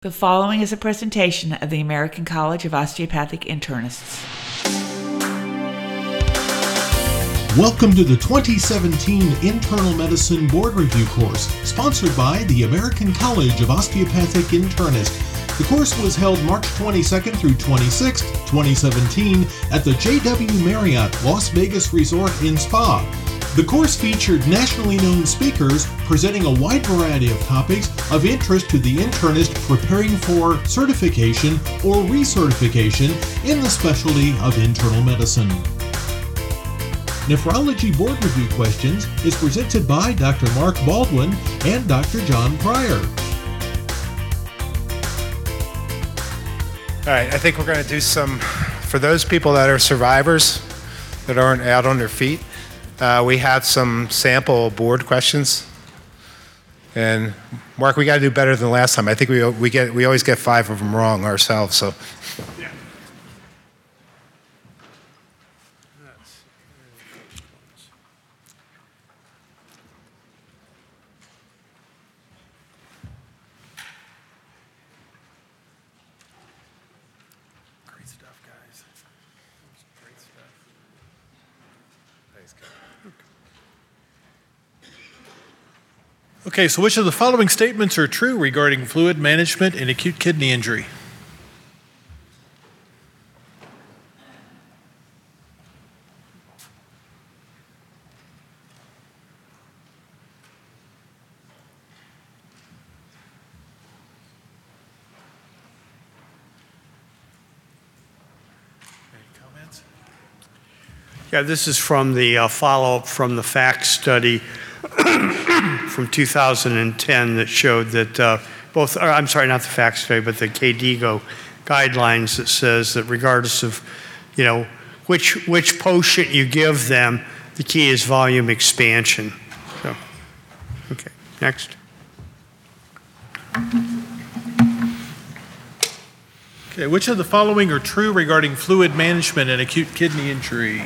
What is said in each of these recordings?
The following is a presentation of the American College of Osteopathic Internists. Welcome to the 2017 Internal Medicine Board Review course, sponsored by the American College of Osteopathic Internists. The course was held March 22nd through 26th, 2017 at the JW Marriott Las Vegas Resort in Spa. The course featured nationally known speakers presenting a wide variety of topics of interest to the internist preparing for certification or recertification in the specialty of internal medicine. Nephrology Board Review Questions is presented by Dr. Mark Baldwin and Dr. John Pryor. All right, I think we're going to do some, for those people that are survivors that aren't out on their feet, we have some sample board questions. And Mark, we got to do better than last time. I think we always get 5 of them wrong ourselves. So. Yeah. Great stuff, guys. Great stuff. Thanks, guys. Okay, so which of the following statements are true regarding fluid management in acute kidney injury? Any comments? Yeah, this is from the follow-up from the FACT study from 2010 that showed that I'm sorry, not the FACT study, but the KDIGO guidelines that says that regardless of, which potion you give them, the key is volume expansion. So, okay, next. Okay, which of the following are true regarding fluid management in acute kidney injury?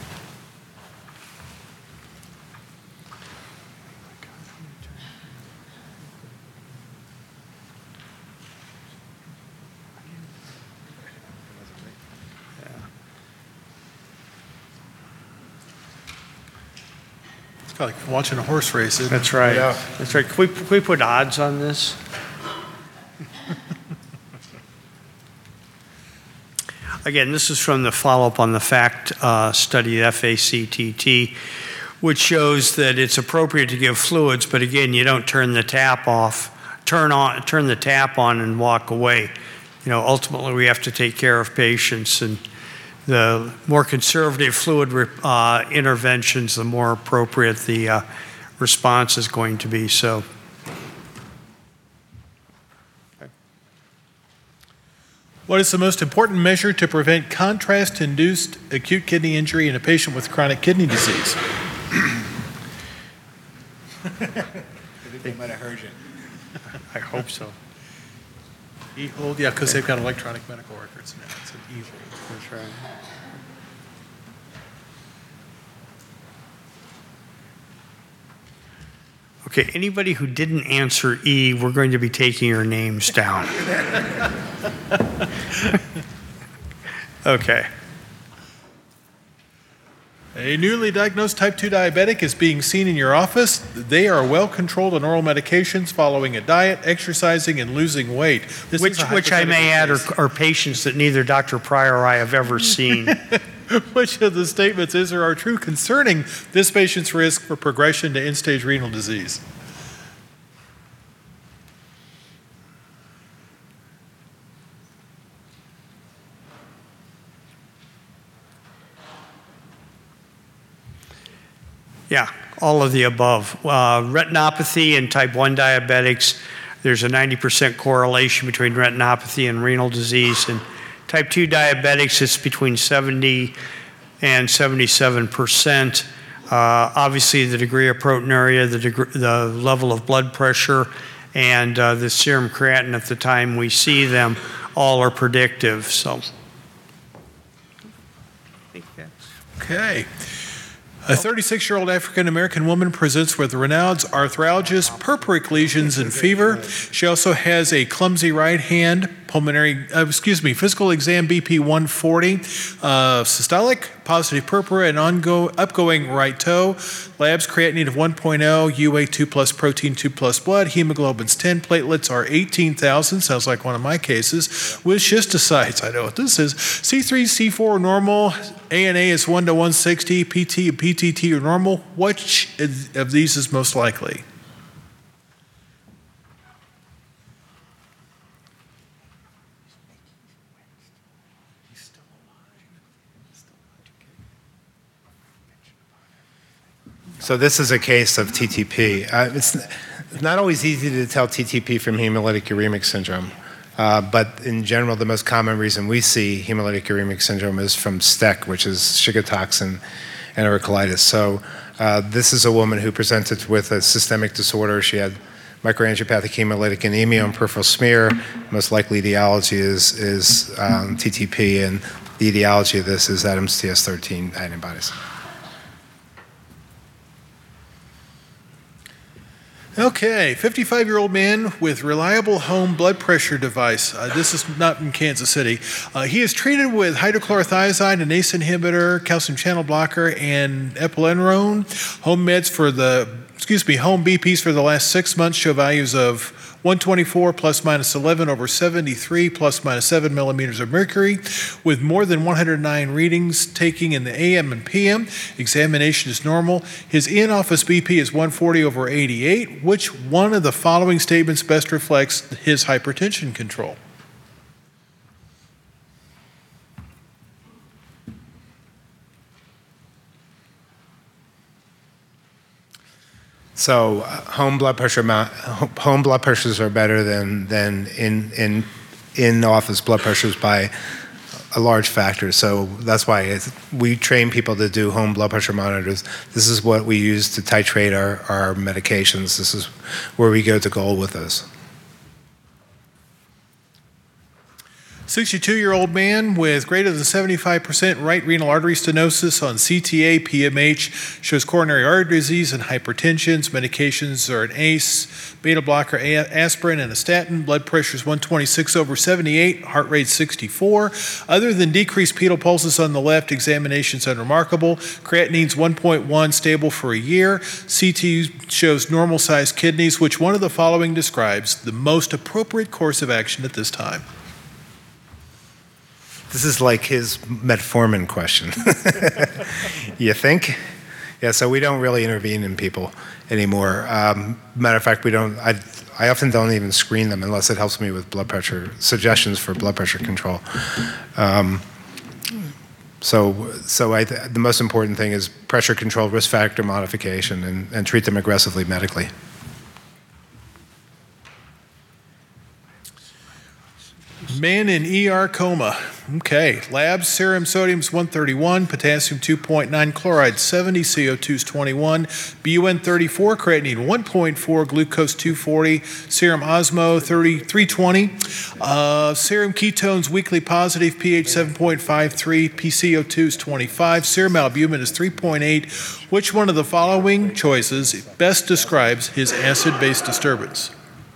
It's like watching a horse race, isn't it? That's right. Yeah. That's right. Can we put odds on this? Again, this is from the follow-up on the FACT study, FACTT, which shows that it's appropriate to give fluids, but again, you don't turn the tap off, turn the tap on and walk away. Ultimately, we have to take care of patients, and the more conservative fluid interventions, the more appropriate the response is going to be. So. What is the most important measure to prevent contrast-induced acute kidney injury in a patient with chronic kidney disease? I think they might have heard you. I hope so. E-hold, yeah, because they've got electronic medical records now. It's an e-hold. That's right. Okay, anybody who didn't answer E, we're going to be taking your names down. Okay. A newly diagnosed type 2 diabetic is being seen in your office. They are well controlled on oral medications, following a diet, exercising, and losing weight. Which I may add are patients that neither Dr. Pryor or I have ever seen. Which of the statements is or are true concerning this patient's risk for progression to end-stage renal disease? Yeah, all of the above. Retinopathy in type 1 diabetics, there's a 90% correlation between retinopathy and renal disease. And type 2 diabetics, it's between 70 and 77%. Obviously, the degree of proteinuria, the level of blood pressure, and the serum creatinine at the time we see them, all are predictive. So, I think that's okay. A 36-year-old African-American woman presents with Raynaud's arthralgias, purpuric lesions, and fever. She also has a clumsy right hand, physical exam BP 140, systolic, positive purpura, and upgoing right toe. Labs creatinine of 1.0, UA 2 plus, protein 2 plus blood, hemoglobin's 10, platelets are 18,000, sounds like one of my cases, with schistocytes, I know what this is. C3, C4 normal, ANA is 1 to 160, PT and PTT are normal. Which of these is most likely? So this is a case of TTP. It's not always easy to tell TTP from hemolytic uremic syndrome, but in general, the most common reason we see hemolytic uremic syndrome is from STEC, which is Shiga toxin enterocolitis. So this is a woman who presented with a systemic disorder. She had microangiopathic hemolytic anemia on peripheral smear. Most likely etiology is TTP, and the etiology of this is Adams TS13 antibodies. Okay, 55-year-old man with reliable home blood pressure device. This is not in Kansas City. He is treated with hydrochlorothiazide, an ACE inhibitor, calcium channel blocker, and epinephrine. Home BPs for the last 6 months show values of 124 plus minus 11 over 73 plus minus 7 millimeters of mercury, with more than 109 readings taking in the AM and PM. Examination is normal. His in-office BP is 140 over 88. Which one of the following statements best reflects his hypertension control? So home blood pressures are better than in office blood pressures by a large factor. So that's why we train people to do home blood pressure monitors. This is what we use to titrate our medications. This is where we go to goal with those. 62-year-old man with greater than 75% right renal artery stenosis on CTA, PMH, shows coronary artery disease and hypertension. Medications are an ACE, beta blocker, aspirin, and a statin. Blood pressure is 126 over 78, heart rate 64. Other than decreased pedal pulses on the left, examination's unremarkable. Creatinine's 1.1, stable for a year. CT shows normal-sized kidneys. Which one of the following describes the most appropriate course of action at this time? This is like his metformin question. You think? Yeah, so we don't really intervene in people anymore. Matter of fact, we don't. I often don't even screen them unless it helps me with blood pressure, suggestions for blood pressure control. The most important thing is pressure control, risk factor modification, and treat them aggressively medically. Man in ER coma. Okay. Labs, serum sodium's 131, potassium 2.9, chloride 70, CO2's 21, BUN 34, creatinine 1.4, glucose 240, serum osmo 320, serum ketones weekly positive, pH 7.53, PCO2's 25, serum albumin is 3.8. Which one of the following choices best describes his acid-base disturbance?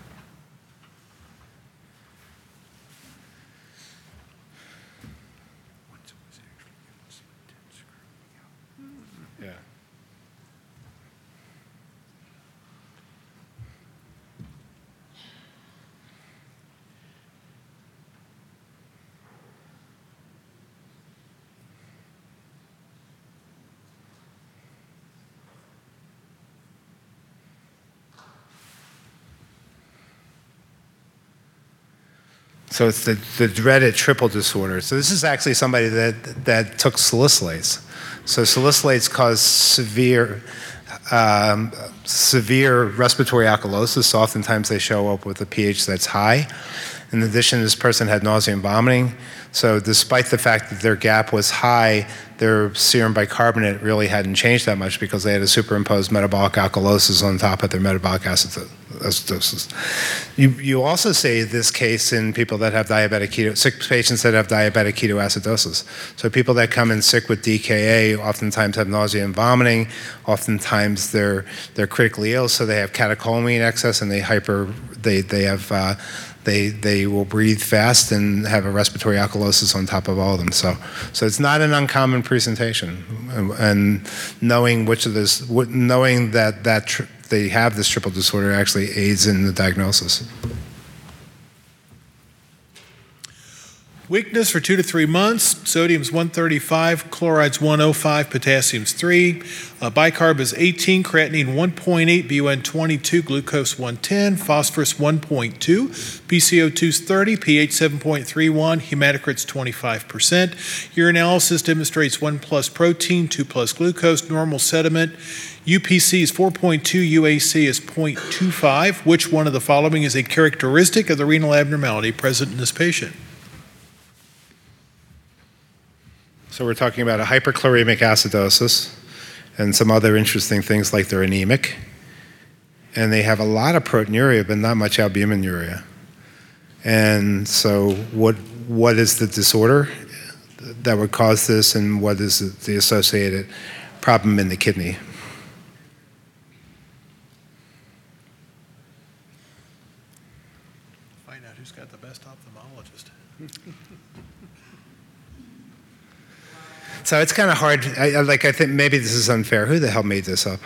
So it's the dreaded triple disorder. So this is actually somebody that took salicylates. So salicylates cause severe respiratory alkalosis. So oftentimes they show up with a pH that's high. In addition, this person had nausea and vomiting. So despite the fact that their GAP was high, their serum bicarbonate really hadn't changed that much because they had a superimposed metabolic alkalosis on top of their metabolic acidosis. You also see this case in people that have sick patients that have diabetic ketoacidosis. So people that come in sick with DKA oftentimes have nausea and vomiting. Oftentimes they're critically ill, so they have catecholamine excess and they will breathe fast and have a respiratory alkalosis on top of all of them. So it's not an uncommon presentation, and knowing that they have this triple disorder actually aids in the diagnosis. Weakness for 2 to 3 months. Sodium's 135, chloride's 105, potassium's 3. Bicarb is 18, creatinine 1.8, BUN 22, glucose 110, phosphorus 1.2, PCO2's 30, pH 7.31, hematocrit's 25%. Urinalysis demonstrates 1 plus protein, 2 plus glucose, normal sediment. UPC is 4.2, UAC is 0.25. Which one of the following is a characteristic of the renal abnormality present in this patient? So we're talking about a hyperchloremic acidosis and some other interesting things like they're anemic. And they have a lot of proteinuria, but not much albuminuria. And so what is the disorder that would cause this, and what is the associated problem in the kidney? Find out who's got the best ophthalmologist. So it's kind of hard. I think maybe this is unfair. Who the hell made this up?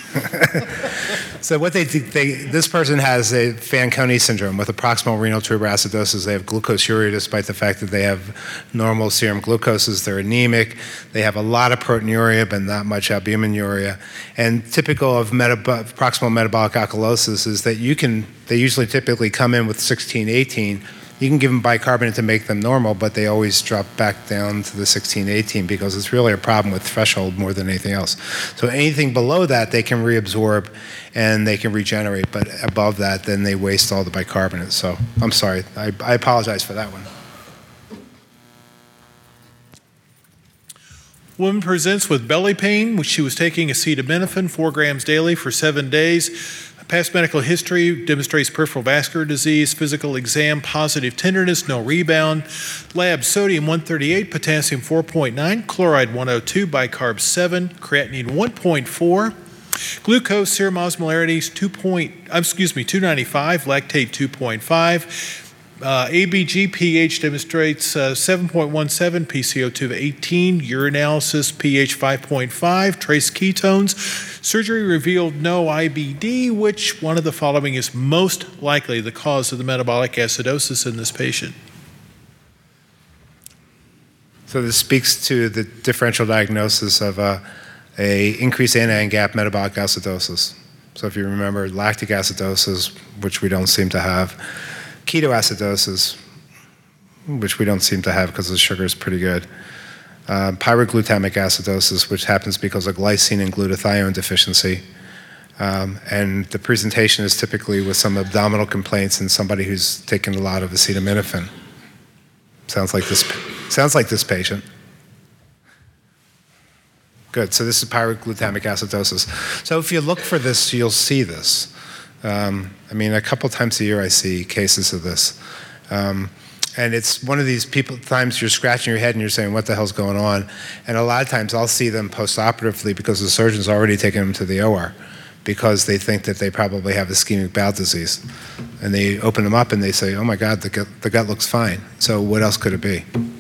So what they do, this person has a Fanconi syndrome with a proximal renal tuber acidosis. They have glucosuria despite the fact that they have normal serum glucoses. They're anemic. They have a lot of proteinuria, but not much albuminuria. And typical of proximal metabolic alkalosis is that they usually typically come in with 16, 18. You can give them bicarbonate to make them normal, but they always drop back down to the 16, 18 because it's really a problem with threshold more than anything else. So anything below that, they can reabsorb and they can regenerate, but above that, then they waste all the bicarbonate. So I'm sorry. I apologize for that one. Woman presents with belly pain, which she was taking acetaminophen 4 grams daily for 7 days. Past medical history demonstrates peripheral vascular disease. Physical exam, positive tenderness, no rebound. Lab, sodium 138, potassium 4.9, chloride 102, bicarb 7, creatinine 1.4. Glucose, serum osmolarities 295, lactate 2.5. ABG pH demonstrates 7.17, PCO2 of 18, urinalysis pH 5.5, trace ketones. Surgery revealed no IBD. Which one of the following is most likely the cause of the metabolic acidosis in this patient? So this speaks to the differential diagnosis of a increased anion gap metabolic acidosis. So if you remember, lactic acidosis, which we don't seem to have, ketoacidosis, which we don't seem to have because the sugar is pretty good, pyroglutamic acidosis, which happens because of glycine and glutathione deficiency, and the presentation is typically with some abdominal complaints in somebody who's taken a lot of acetaminophen. Sounds like this patient. Good. So this is pyroglutamic acidosis. So if you look for this, you'll see this. I mean, a couple times a year I see cases of this. And it's one of these times you're scratching your head and you're saying, what the hell's going on? And a lot of times I'll see them post-operatively because the surgeon's already taken them to the OR because they think that they probably have ischemic bowel disease. And they open them up and they say, oh my God, the gut looks fine. So what else could it be?